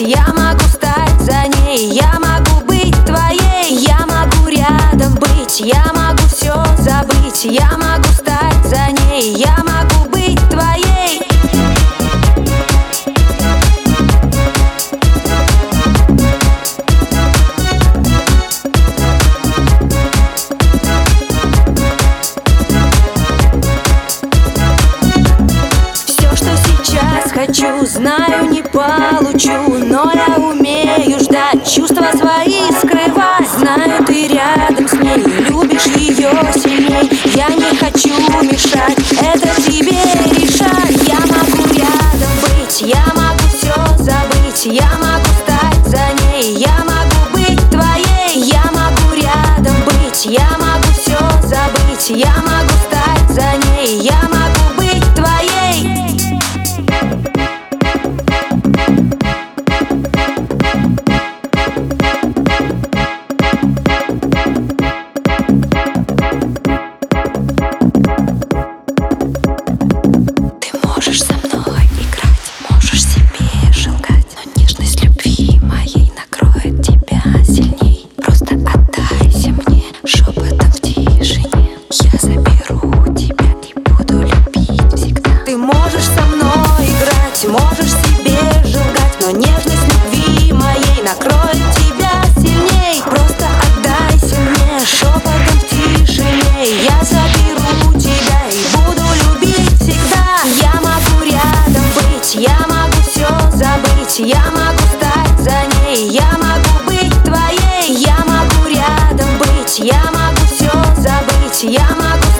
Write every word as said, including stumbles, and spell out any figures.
я могу стать за ней, я могу быть твоей, я могу рядом быть, я могу все забыть, я могу стать за ней, я могу быть твоей. Все, что сейчас хочу, знаю, не получу, но я умею ждать, чувства свои скрывать. Знаю, ты рядом с ней, любишь ее сильней, я не хочу мешать, это тебе решать. Я могу рядом быть, я могу все забыть, я могу стать за ней, я могу быть твоей. Я могу рядом быть, я могу все забыть, я могу стать за ней, я могу быть твоей. Можешь со мной играть, можешь себе желать, но нежность любви моей накроет тебя сильней. Просто отдайся мне шепотом в тишине, я заберу тебя и буду любить всегда. Ты можешь со мной играть, можешь себе желать, но нежность любви моей накроет тебя сильней. Просто отдайся мне шепотом в тишине, я заберу тебя и буду любить всегда. Я могу рядом быть, я могу все забыть, я могу стать за ней, я могу быть твоей. Я могу рядом быть, я могу все забыть, я могу